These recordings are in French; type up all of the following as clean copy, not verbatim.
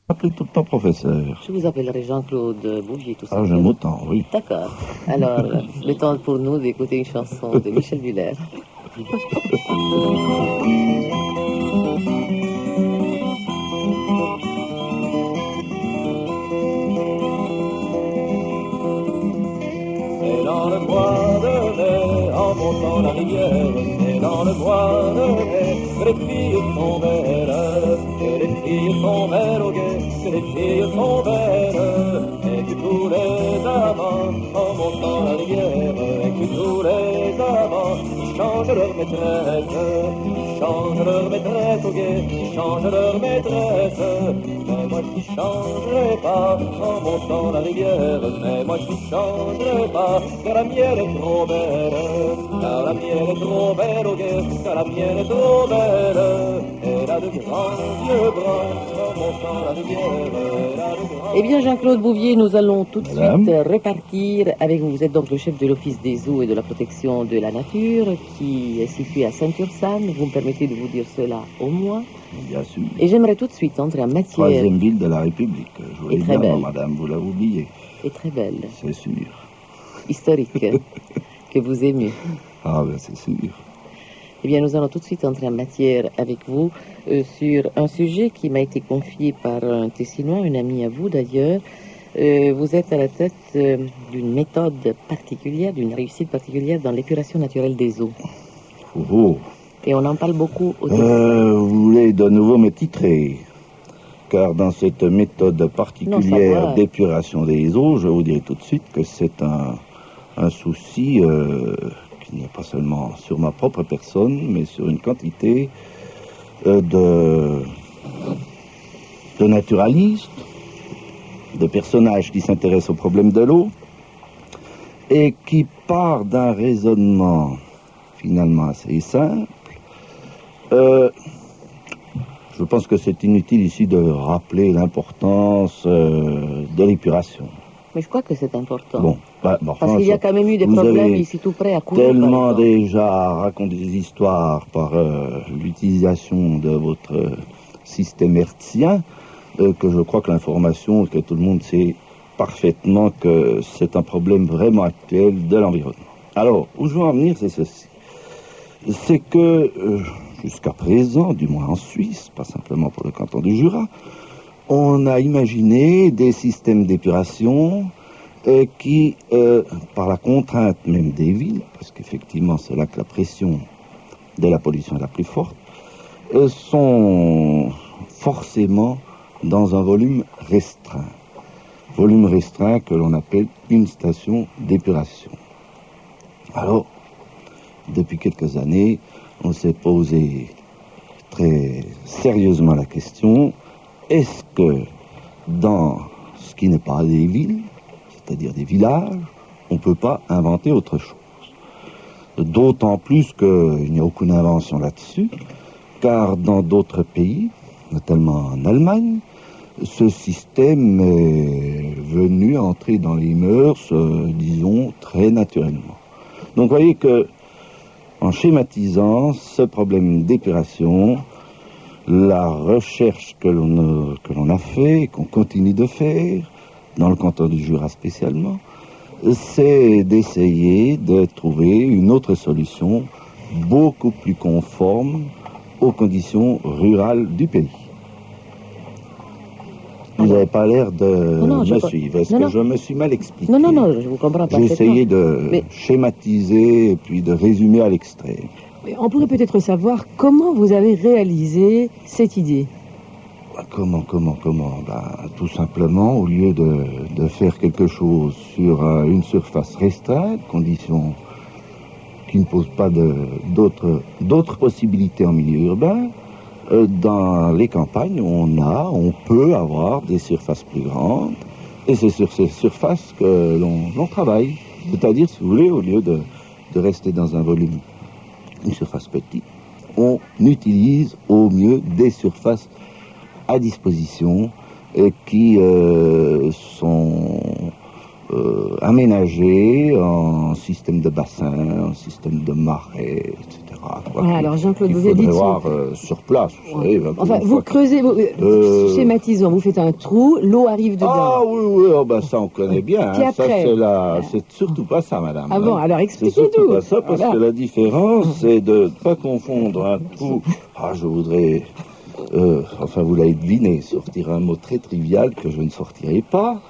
Appelez tout le temps professeur. Je vous appellerai Jean-Claude Bouvier, tout Ah, simplement. j'aime autant, oui. D'accord. Alors, le temps pour nous d'écouter une chanson de Michel Buller. C'est dans le bois de mai, en montant la rivière, c'est dans le bois de mai que les filles sont belles, que les filles sont belles au guet, que les filles sont belles, et que tous les amants, en montant la rivière, et que tous les amants, ils changent leur maîtresse, ils changent leur maîtresse au guet, ils changent leur maîtresse, mais moi je n'y changerai pas, en montant la rivière, mais moi je n'y changerai pas, car la mienne est trop belle, car la mienne est trop belle au guet, car la mienne est trop belle, elle a de grands yeux bruns, en montant la rivière, elle a de grands... Eh bien, Jean-Claude Bouvier, nous allons tout de Madame. suite repartir avec vous. Vous êtes donc le chef de l'Office des eaux et de la protection de la nature, qui est situé à Saint-Ursanne. Vous me permettez de vous dire cela au moins. Bien sûr. Et j'aimerais tout de suite entrer en matière. Troisième ville de la République. Je voulais Et très dire, belle. madame, vous l'avez oublié. Et très belle, C'est sûr. historique, que vous aimez. Ah, ben c'est sûr. Eh bien, nous allons tout de suite entrer en matière avec vous sur un sujet qui m'a été confié par un Tessinois, un ami à vous d'ailleurs. Vous êtes à la tête d'une méthode particulière, d'une réussite particulière dans l'épuration naturelle des eaux. Oh, oh. Et on en parle beaucoup au Tessin. Vous voulez de nouveau me titrer? Car dans cette méthode Non, particulière ça va. d'épuration des eaux, je vous dirai tout de suite que c'est un souci qui n'est pas seulement sur ma propre personne, mais sur une quantité de naturalistes, de personnages qui s'intéressent aux problèmes de l'eau et qui part d'un raisonnement finalement assez simple. Je pense que c'est inutile ici de rappeler l'importance de l'épuration. Mais je crois que c'est important. Bon, bah, Parce enfin, qu'il y a quand même eu des vous problèmes avez ici tout près à Kourou, par tellement exemple. déjà raconté des histoires par l'utilisation de votre système hertzien que je crois que l'information, que tout le monde sait parfaitement que c'est un problème vraiment actuel de l'environnement. Alors, où je veux en venir, c'est ceci. C'est que jusqu'à présent, du moins en Suisse, pas simplement pour le canton du Jura, on a imaginé des systèmes d'épuration qui, par la contrainte même des villes, parce qu'effectivement c'est là que la pression de la pollution est la plus forte, sont forcément dans un volume restreint. Volume restreint que l'on appelle une station d'épuration. Alors, depuis quelques années, on s'est posé très sérieusement la question, est-ce que dans ce qui n'est pas des villes, c'est-à-dire des villages, on ne peut pas inventer autre chose? D'autant plus qu'il n'y a aucune invention là-dessus, car dans d'autres pays, notamment en Allemagne, ce système est venu entrer dans les mœurs, disons, très naturellement. Donc vous voyez que, en schématisant ce problème d'épuration, la recherche que l'on a fait, et qu'on continue de faire, dans le canton du Jura spécialement, c'est d'essayer de trouver une autre solution beaucoup plus conforme aux conditions rurales du pays. Vous n'avez pas l'air de me suivre. Est-ce que je me suis mal expliqué? Non, je vous comprends J'ai parfaitement. essayé de schématiser et puis de résumer à l'extrême. On pourrait peut-être savoir comment vous avez réalisé cette idée. Comment tout simplement, au lieu de faire quelque chose sur une surface restreinte, condition qui ne pose pas d'autres possibilités en milieu urbain, dans les campagnes, on peut avoir des surfaces plus grandes, et c'est sur ces surfaces que l'on travaille. C'est-à-dire, si vous voulez, au lieu de rester dans un volume, une surface petite, on utilise au mieux des surfaces à disposition qui sont aménagées en système de bassin, en système de marais, etc. quoi. Ah, alors Jean-Claude, Il vous avez dit faudrait de voir sur place, vous savez. Enfin, vous creusez, schématisons, vous faites un trou, l'eau arrive dedans. Ah oui, oh, ben, ça on connaît bien. Puis Hein. Ça, après c'est surtout pas ça, madame. Ah bon, hein. alors C'est surtout expliquez-nous. pas ça, parce Voilà. que la différence, c'est de ne pas confondre un trou. Ah, je voudrais, enfin vous l'avez deviné, sortir un mot très trivial que je ne sortirai pas.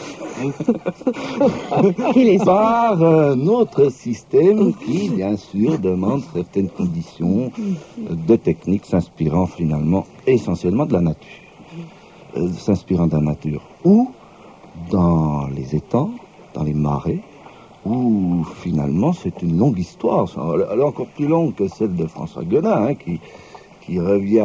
Il est Par un autre système qui, bien sûr, demande certaines conditions de technique s'inspirant finalement essentiellement de la nature. S'inspirant de la nature. Ou dans les étangs, dans les marais, où finalement c'est une longue histoire. Elle est encore plus longue que celle de François Guenin, hein, qui revient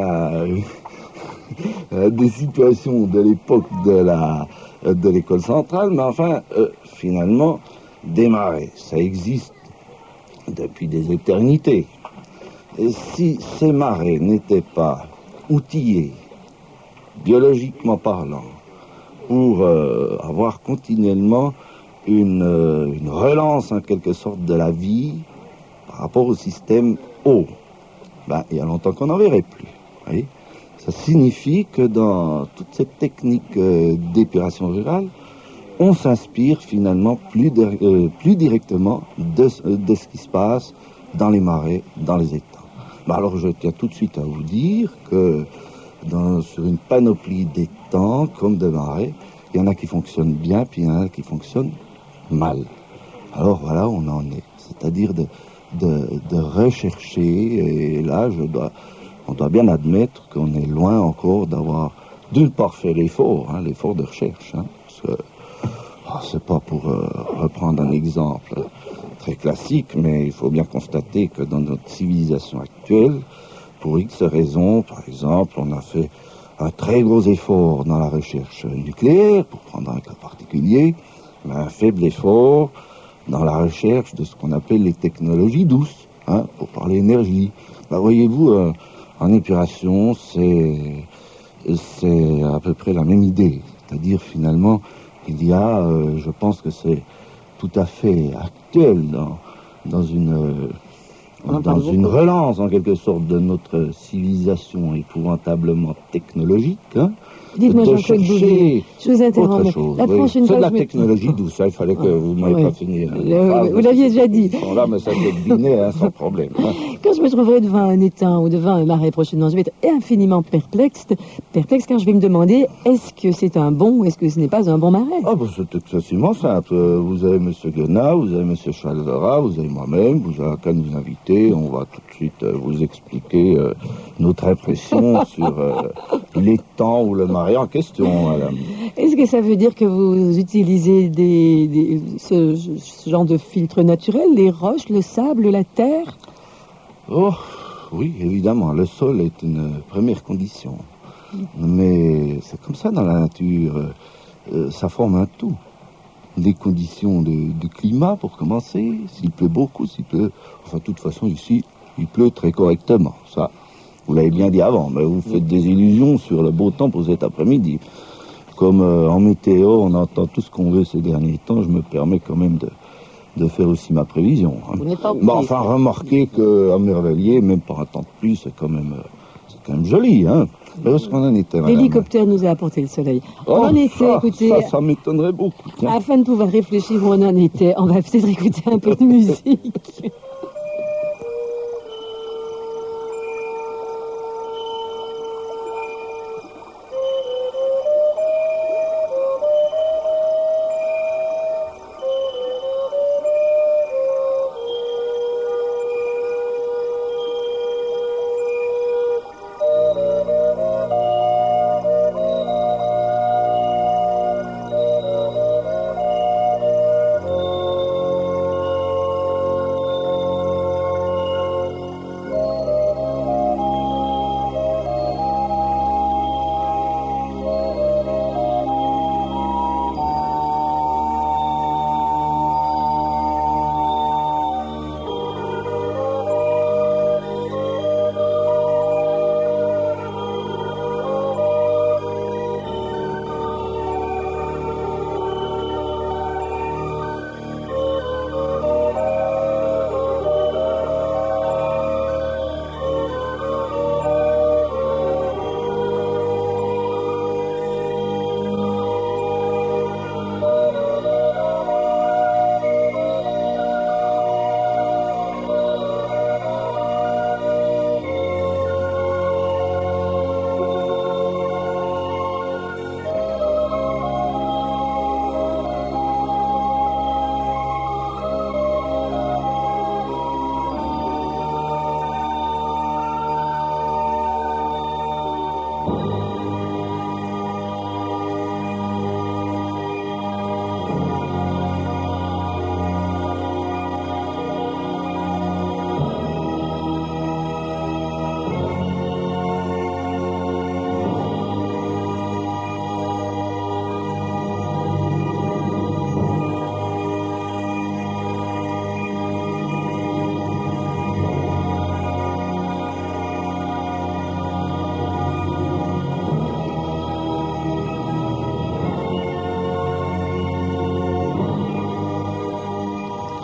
à des situations de l'époque de l'école centrale, mais enfin, finalement, des marais, ça existe depuis des éternités. Et si ces marais n'étaient pas outillés, biologiquement parlant, pour avoir continuellement une relance en quelque sorte de la vie par rapport au système eau, ben, il y a longtemps qu'on n'en verrait plus. Vous voyez, ça signifie que dans toute cette technique d'épuration rurale, on s'inspire finalement plus directement de ce qui se passe dans les marais, dans les étangs. Ben alors je tiens tout de suite à vous dire que sur une panoplie d'étangs comme de marais, il y en a qui fonctionnent bien, puis il y en a qui fonctionnent mal. Alors voilà, on en est. C'est-à-dire de rechercher, et là on doit bien admettre qu'on est loin encore d'avoir d'une part fait l'effort de recherche, hein, parce que c'est pas pour reprendre un exemple très classique, mais il faut bien constater que dans notre civilisation actuelle, pour X raisons, par exemple, on a fait un très gros effort dans la recherche nucléaire, pour prendre un cas particulier, mais un faible effort dans la recherche de ce qu'on appelle les technologies douces, hein, pour parler énergie. Ben, voyez-vous, en épuration, c'est à peu près la même idée. C'est-à-dire, finalement, il y a, je pense que c'est tout à fait actuel dans une relance, en quelque sorte, de notre civilisation épouvantablement technologique, hein, Dites-moi, de Jean-Claude Bouvier, chercher je vous interromps. autre chose. La Oui. prochaine C'est fois, de la je vais- technologie douce, hein, il fallait que vous ne m'avez Oui. pas fini. Vous l'aviez déjà dit. Ils sont là, mais ça s'est deviné, hein, sans problème. Hein. Quand je me trouverai devant un étang ou devant un marais prochainement, je vais être infiniment perplexe car je vais me demander, est-ce que c'est un bon ou est-ce que ce n'est pas un bon marais? Ah, ben, c'est excessivement simple. Vous avez M. Guenat, vous avez M. Chaldera, vous avez moi-même, vous avez qu'à nous inviter. On va tout de suite vous expliquer notre impression sur l'étang ou le marais en question, madame. Est-ce que ça veut dire que vous utilisez ce genre de filtre naturel, les roches, le sable, la terre? Oh, oui, évidemment, le sol est une première condition. Mais c'est comme ça dans la nature, ça forme un tout. Des conditions de climat pour commencer, s'il pleut beaucoup, s'il pleut... Enfin, de toute façon, ici, il pleut très correctement, ça. Vous l'avez bien dit avant, mais vous faites des illusions sur le beau temps pour cet après-midi. Comme en météo, on entend tout ce qu'on veut ces derniers temps, je me permets quand même de faire aussi ma prévision. Hein. Vous n'êtes pas Bon, enfin, remarquez qu'à Mervellier, même par un temps de pluie, c'est quand même joli, hein. Mais où est-ce qu'on en était, madame? L'hélicoptère nous a apporté le soleil. Oh, On en était, écoutez, ça m'étonnerait beaucoup. Tiens. afin de pouvoir réfléchir où on en était, on va peut-être écouter un peu de musique.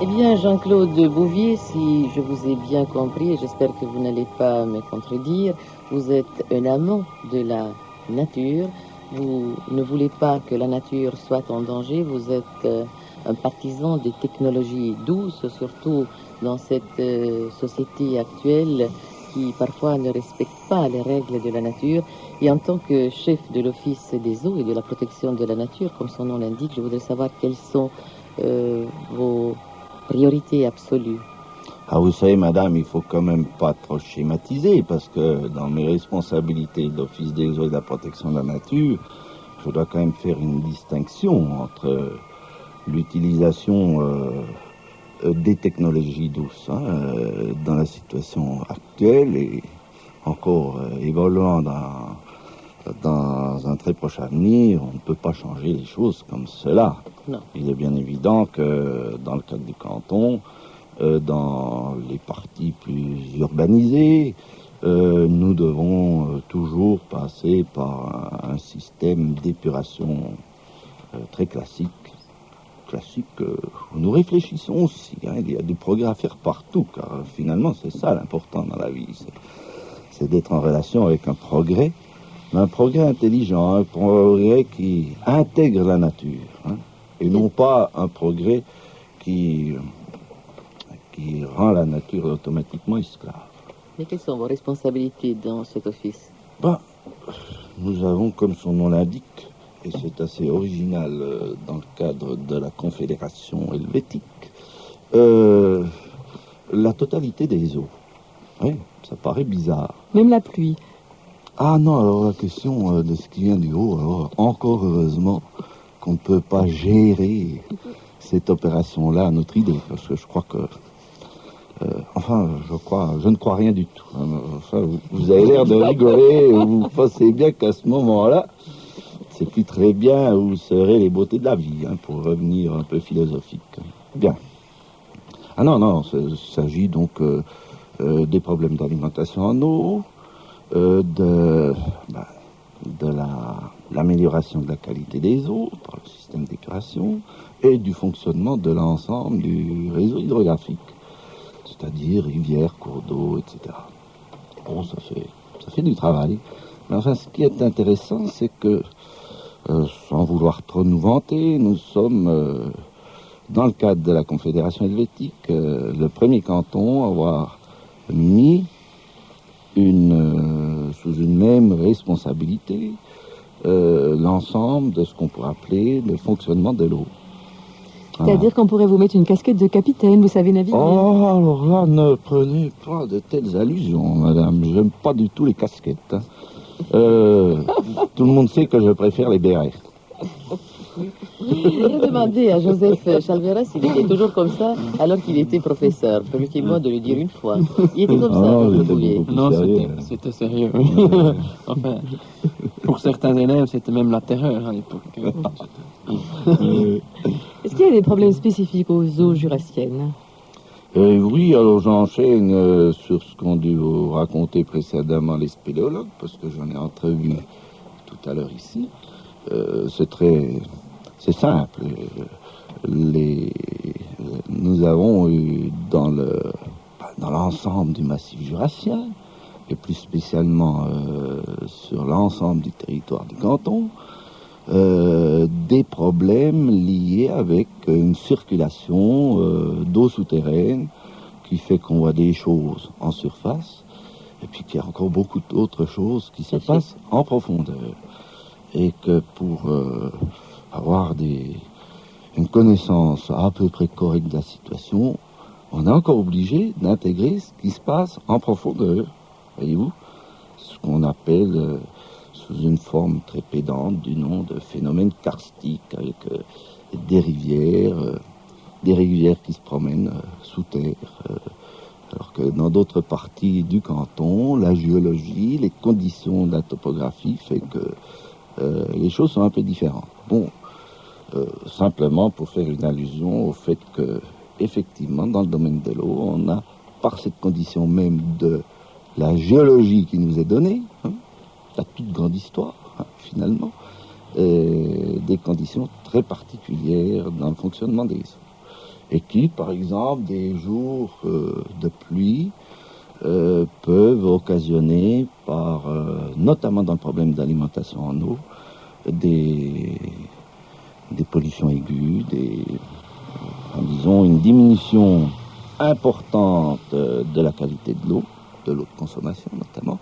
Eh bien, Jean-Claude Bouvier, si je vous ai bien compris, et j'espère que vous n'allez pas me contredire, vous êtes un amant de la nature. Vous ne voulez pas que la nature soit en danger. Vous êtes un partisan des technologies douces, surtout dans cette société actuelle qui parfois ne respecte pas les règles de la nature. Et en tant que chef de l'Office des eaux et de la protection de la nature, comme son nom l'indique, je voudrais savoir quelles sont vos priorités absolues. Ah, vous savez, madame, il faut quand même pas trop schématiser, parce que dans mes responsabilités d'Office des eaux et de la protection de la nature, je dois quand même faire une distinction entre l'utilisation des technologies douces dans la situation actuelle et encore évoluant dans un très proche avenir. On ne peut pas changer les choses comme cela. Non. Il est bien évident que dans le cadre du canton, dans les parties plus urbanisées, nous devons toujours passer par un système d'épuration très classique, où nous réfléchissons aussi. Il y a du progrès à faire partout, car finalement c'est ça l'important dans la vie, c'est d'être en relation avec un progrès, mais un progrès intelligent, un progrès qui intègre la nature, et non pas un progrès qui rend la nature automatiquement esclave. Mais quelles sont vos responsabilités dans cet office? Nous avons, comme son nom l'indique, et c'est assez original dans le cadre de la Confédération helvétique, la totalité des eaux. Oui, ça paraît bizarre. Même la pluie. Ah non, alors la question de ce qui vient du haut, alors encore heureusement qu'on ne peut pas gérer cette opération-là à notre idée, parce que je crois que je ne crois rien du tout. Vous avez l'air de rigoler, vous pensez bien qu'à ce moment-là, c'est plus très bien où seraient les beautés de la vie, pour revenir un peu philosophique. Bien. Ah non, il s'agit donc des problèmes d'alimentation en eau, de l'amélioration de la qualité des eaux par le système d'épuration et du fonctionnement de l'ensemble du réseau hydrographique, c'est-à-dire rivières, cours d'eau, etc. Bon, ça fait du travail. Mais enfin, ce qui est intéressant, c'est que, sans vouloir trop nous vanter, nous sommes, dans le cadre de la Confédération helvétique, le premier canton à avoir mis sous une même responsabilité l'ensemble de ce qu'on pourrait appeler le fonctionnement de l'eau. C'est-à-dire qu'on pourrait vous mettre une casquette de capitaine, vous savez naviguer. Oh, alors là, ne prenez pas de telles allusions, madame. J'aime pas du tout les casquettes. Tout le monde sait que je préfère les bérets. J'ai demandé à Joseph Chalvera s'il était toujours comme ça alors qu'il était professeur. Permettez-moi de le dire une fois. Il était comme ça, vous pouviez. Non, c'était sérieux. Enfin, pour certains élèves, c'était même la terreur à l'époque. Est-ce qu'il y a des problèmes spécifiques aux eaux jurassiennes? Oui, alors j'enchaîne sur ce qu'ont dû vous raconter précédemment les spéléologues, parce que j'en ai entrevu tout à l'heure ici. C'est simple. Nous avons eu dans l'ensemble du massif jurassien, et plus spécialement sur l'ensemble du territoire du canton, des problèmes liés avec une circulation d'eau souterraine qui fait qu'on voit des choses en surface, et puis qu'il y a encore beaucoup d'autres choses qui se passent en profondeur. Et que pour avoir une connaissance à peu près correcte de la situation, on est encore obligé d'intégrer ce qui se passe en profondeur. Voyez-vous, ce qu'on appelle, sous une forme très pédante, du nom de phénomène karstique, avec des rivières qui se promènent sous terre. Alors que dans d'autres parties du canton, la géologie, les conditions de la topographie fait que les choses sont un peu différentes. Bon, simplement pour faire une allusion au fait que, effectivement, dans le domaine de l'eau, on a, par cette condition même de la géologie qui nous est donnée, la toute grande histoire, finalement, des conditions très particulières dans le fonctionnement des eaux. et qui, par exemple, des jours de pluie peuvent occasionner, notamment dans le problème d'alimentation en eau, des pollutions aiguës, disons une diminution importante de la qualité de l'eau de consommation notamment,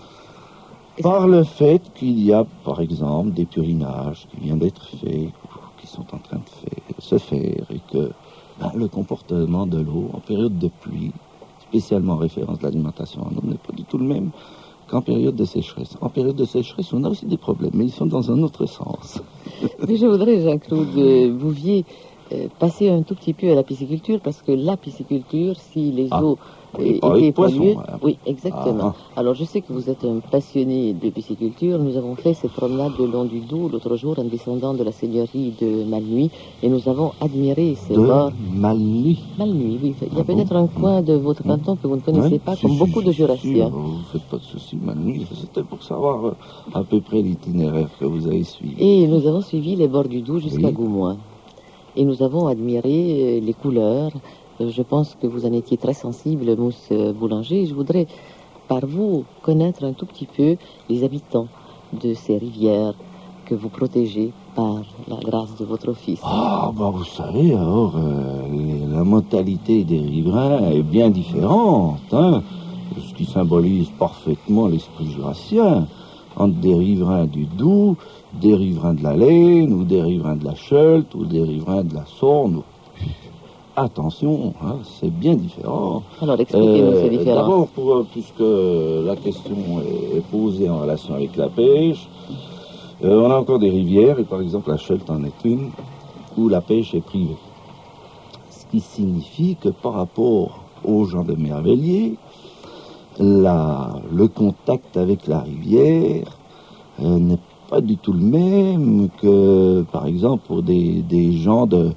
par le fait qu'il y a, par exemple, des purinages qui viennent d'être faits, qui sont en train de se faire, et que le comportement de l'eau en période de pluie, spécialement en référence de l'alimentation en eau, n'est pas du tout le même qu'en période de sécheresse. En période de sécheresse, on a aussi des problèmes, mais ils sont dans un autre sens. Mais je voudrais, Jean-Claude Bouvier, passer un tout petit peu à la pisciculture, parce que la pisciculture, si les eaux étaient polluées... Oui, exactement. Alors, je sais que vous êtes un passionné de pisciculture. Nous avons fait cette promenade le long du Doubs l'autre jour en descendant de la seigneurie de Malnuit, et nous avons admiré ces bords... Malnuit, oui. Il y a peut-être un coin de votre canton que vous ne connaissez pas, comme beaucoup de Jurassiens. Vous ne faites pas de soucis, Malnuit. C'était pour savoir à peu près l'itinéraire que vous avez suivi. Et nous avons suivi les bords du Doubs jusqu'à Goumois. Et nous avons admiré les couleurs. Je pense que vous en étiez très sensible, Mousse Boulanger. Je voudrais, par vous, connaître un tout petit peu les habitants de ces rivières que vous protégez par la grâce de votre office. Vous savez, alors, la mentalité des riverains est bien différente, ce qui symbolise parfaitement l'esprit jurassien, entre des riverains du Doubs, des riverains de la Laine, ou des riverains de la Chelt, ou des riverains de la Sorne. Attention, c'est bien différent. Alors, expliquez-nous ces différences. D'abord, puisque la question est posée en relation avec la pêche, on a encore des rivières, et par exemple la Chelt en est une, où la pêche est privée. Ce qui signifie que par rapport aux gens de Merveilliers, le contact avec la rivière n'est pas du tout le même que, par exemple, pour des gens de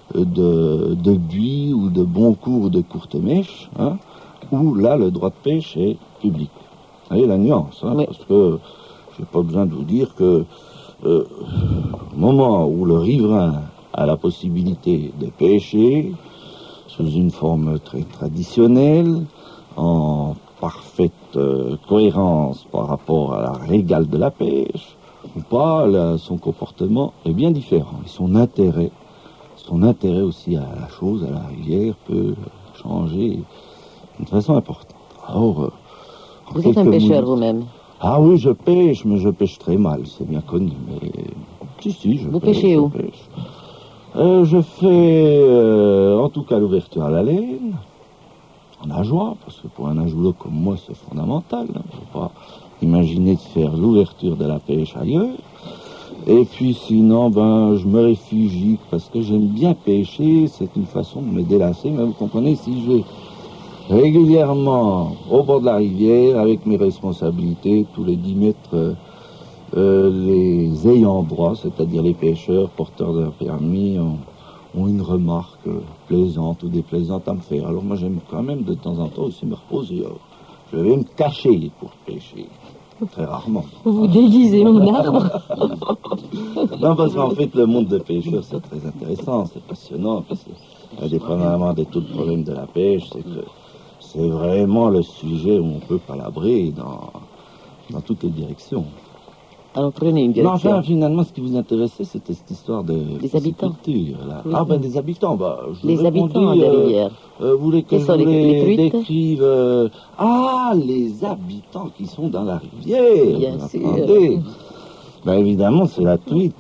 Buis ou de Boncourt ou de Courtemèche, où là, le droit de pêche est public. Vous voyez la nuance, parce que je n'ai pas besoin de vous dire que au moment où le riverain a la possibilité de pêcher, sous une forme très traditionnelle, en parfaite cohérence par rapport à la régale de la pêche, ou pas, son comportement est bien différent. Et son intérêt aussi à la chose, à la rivière, peut changer d'une façon importante. Alors, vous êtes un pêcheur vous-même? Ah oui, je pêche, mais je pêche très mal, c'est bien connu. Mais si, je Vous pêche. Pêchez où? Je fais en tout cas l'ouverture à la laine, en nageoire, parce que pour un nageur comme moi, c'est fondamental. Il ne faut pas imaginer de faire l'ouverture de la pêche ailleurs. Et puis sinon, je me réfugie parce que j'aime bien pêcher, c'est une façon de me délasser, mais vous comprenez, si je vais régulièrement au bord de la rivière avec mes responsabilités, tous les 10 mètres, les ayants droit, c'est-à-dire les pêcheurs porteurs d'un permis, ont une remarque plaisante ou déplaisante à me faire. Alors moi j'aime quand même de temps en temps aussi me reposer. Je vais me cacher pour pêcher. Très rarement. Vous déguisez mon arbre. Non, parce qu'en fait, le monde de pêcheurs, c'est très intéressant, c'est passionnant, parce que, indépendamment de tout le problème de la pêche, c'est que c'est vraiment le sujet où on peut palabrer dans toutes les directions. Alors, prenez une direction. Non, enfin, finalement, ce qui vous intéressait, c'était cette histoire de des habitants. Là. Oui. Des habitants. Les habitants de la rivière. Vous voulez que je vous les décrive les habitants qui sont dans la rivière. Bien sûr. Attendez. Évidemment, c'est la truite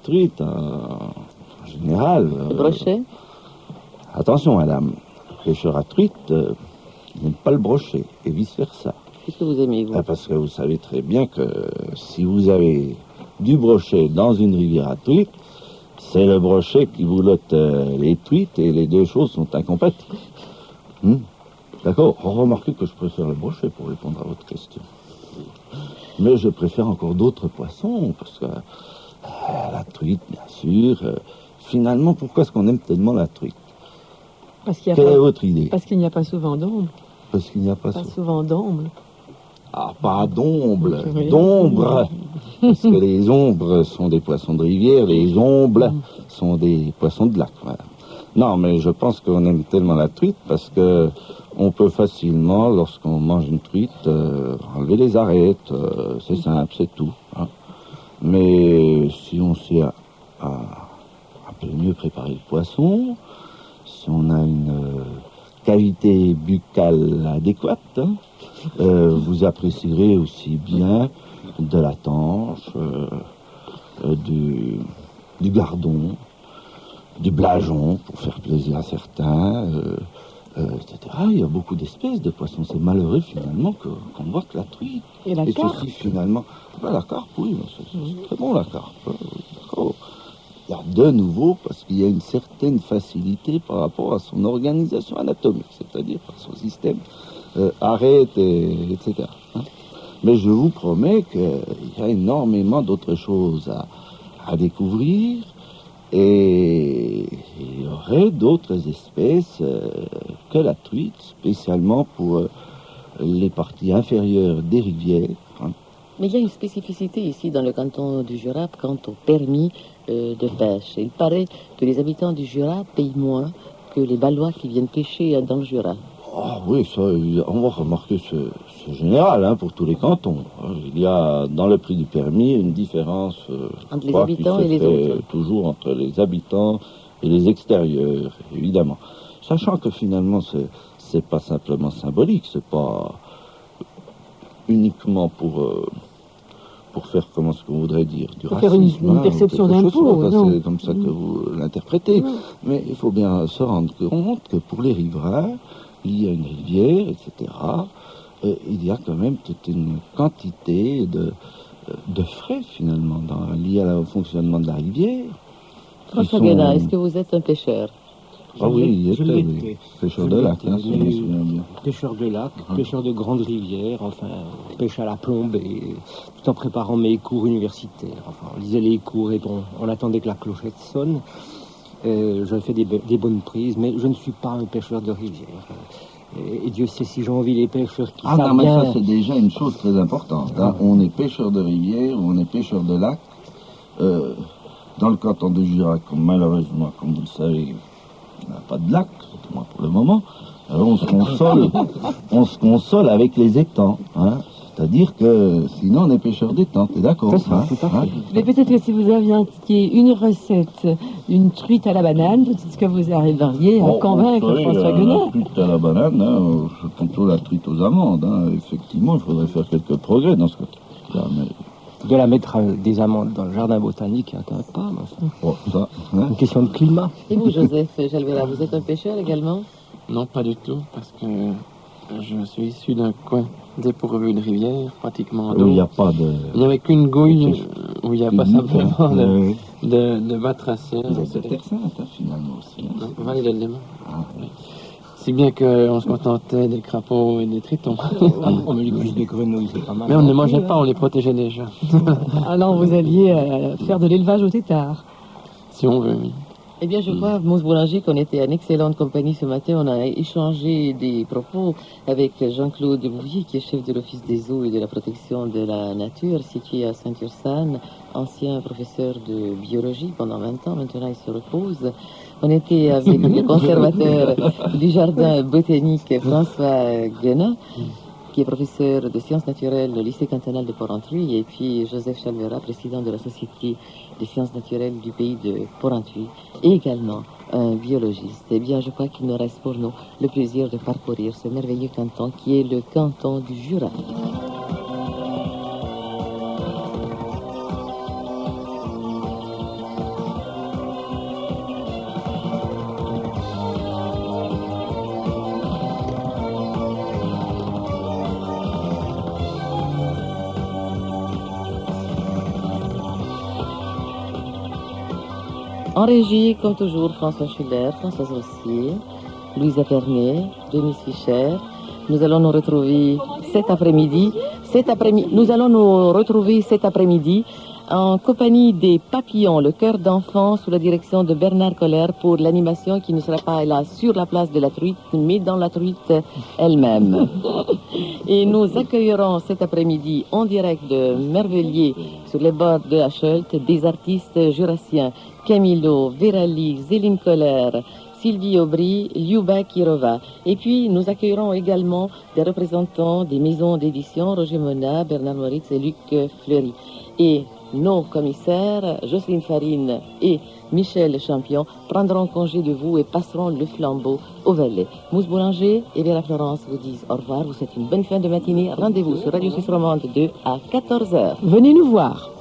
en général. Le brochet. Attention, madame. Le pêcheur à truite n'aime pas le brochet, et vice-versa. Qu'est-ce que vous aimez, vous? Parce que vous savez très bien que si vous avez du brochet dans une rivière à truite, c'est le brochet qui vous lotte les truites, et les deux choses sont incompatibles. D'accord? Remarquez que je préfère le brochet pour répondre à votre question. Mais je préfère encore d'autres poissons, parce que la truite, bien sûr. Finalement, pourquoi est-ce qu'on aime tellement la truite? Quelle est votre idée? Parce qu'il n'y a pas souvent d'ombre. Parce qu'il n'y a pas souvent d'ombre. Ah, pas d'ombre, d'ombre. Parce que les ombres sont des poissons de rivière, les ombles sont des poissons de lac. Voilà. Non, mais je pense qu'on aime tellement la truite parce que on peut facilement, lorsqu'on mange une truite, enlever les arêtes. C'est simple, c'est tout. Hein. Mais si on sait un peu mieux préparer le poisson, si on a une qualité buccale adéquate, hein, vous apprécierez aussi bien de la tanche, du gardon, du blason, pour faire plaisir à certains, etc. Il y a beaucoup d'espèces de poissons. C'est malheureux, finalement, qu'on voit que la truite. Et la carpe ceci, finalement... Ben, la carpe, oui, c'est très bon, la carpe. D'accord. Il y a de nouveau, parce qu'il y a une certaine facilité par rapport à son organisation anatomique, c'est-à-dire par son système arête, etc. Hein. Mais je vous promets qu'il y a énormément d'autres choses à découvrir. Et il y aurait d'autres espèces que la truite, spécialement pour les parties inférieures des rivières. Hein. Mais il y a une spécificité ici dans le canton du Jura quant au permis de pêche. Il paraît que les habitants du Jura payent moins que les Balois qui viennent pêcher dans le Jura. Ah oui, ça, on va remarquer c'est général hein, pour tous les cantons. Il y a dans le prix du permis une différence entre les habitants et les autres. Toujours entre les habitants et les extérieurs, évidemment. Sachant que finalement, c'est pas simplement symbolique, c'est pas uniquement pour faire, comment ce qu'on voudrait dire, du pour racisme. Faire une perception d'impôt. C'est comme ça que vous l'interprétez. Mais il faut bien se rendre compte que pour les riverains, il y a une rivière, etc. Il y a quand même toute une quantité de frais, finalement, liés au fonctionnement de la rivière. François Guénat, est-ce que vous êtes un pêcheur? Ah oui, il était pêcheur de lac, hein, si je me souviens bien. Pêcheur de lac, pêcheur de grandes rivières, enfin, pêche à la plombe, et tout en préparant mes cours universitaires. Enfin, on lisait les cours et on attendait que la clochette sonne. Je fais des bonnes prises, mais je ne suis pas un pêcheur de rivière. Et Dieu sait si j'envie les pêcheurs qui savent non, mais bien... ça, c'est déjà une chose très importante. Hein. On est pêcheur de rivière, on est pêcheur de lac. Dans le canton de Jura, malheureusement, comme vous le savez, on n'a pas de lac, du moins pour le moment. Alors on se console avec les étangs. Hein. C'est-à-dire que sinon on est pêcheur d'étang, t'es d'accord hein, hein. Mais peut-être que si vous aviez indiqué une recette, une truite à la banane, peut-être que vous arriveriez à convaincre François Guénat. La truite à la banane, hein, plutôt la truite aux amandes. Hein. Effectivement, il faudrait faire quelques progrès dans ce cas-là. Mais... De la mettre des amandes dans le jardin botanique, il n'y a pas. Oh, ça, hein. Une question de climat. Et vous, Joseph Jalvera, vous êtes un pêcheur également? Non, pas du tout, parce que je suis issu d'un coin dépourvu de rivière, pratiquement d'eau. Il n'y a pas de... Il n'y avait qu'une gouille où il n'y a pas simplement de batracière. C'est Terre Sainte, finalement, aussi. Hein. Vallée de Léman. Oui. Si bien qu'on se contentait des crapauds et des tritons. On me dit plus des grenouilles, c'est pas mal. Mais on ne les mangeait pas, on les protégeait déjà. Alors vous alliez faire de l'élevage au tétard. Si on veut, oui. Eh bien, je crois, Mousse Boulanger, qu'on était en excellente compagnie ce matin. On a échangé des propos avec Jean-Claude Bouvier, qui est chef de l'Office des eaux et de la protection de la nature, situé à Saint-Ursanne, ancien professeur de biologie pendant 20 ans. Maintenant, il se repose. On était avec le conservateur du jardin botanique, François Guénat, qui est professeur de sciences naturelles au lycée cantonal de Porrentruy, et puis Joseph Jalvera, président de la Société des sciences naturelles du pays de Porrentruy, et également un biologiste. Eh bien, je crois qu'il nous reste pour nous le plaisir de parcourir ce merveilleux canton qui est le canton du Jura. En régie, comme toujours, François Schuller, Françoise Rossier, Louisa Pernet, Denis Fischer. Nous allons nous retrouver cet après-midi. Nous allons nous retrouver cet après-midi en compagnie des Papillons, le chœur d'enfants sous la direction de Bernard Coller pour l'animation qui ne sera pas là sur la place de la truite, mais dans la truite elle-même. Et nous accueillerons cet après-midi en direct de Merveilliers sur les bords de la Cheult des artistes jurassiens Camilo, Vérali, Zéline Coller, Sylvie Aubry, Liuba Kirova. Et puis, nous accueillerons également des représentants des maisons d'édition, Roger Mona, Bernard Moritz et Luc Fleury. Et nos commissaires, Jocelyne Farine et Michel Champion, prendront congé de vous et passeront le flambeau au valet. Mousse Boulanger et Vera Florence vous disent au revoir. Vous souhaitez une bonne fin de matinée. Rendez-vous sur Radio Suisse Romande 2 à 14h. Venez nous voir.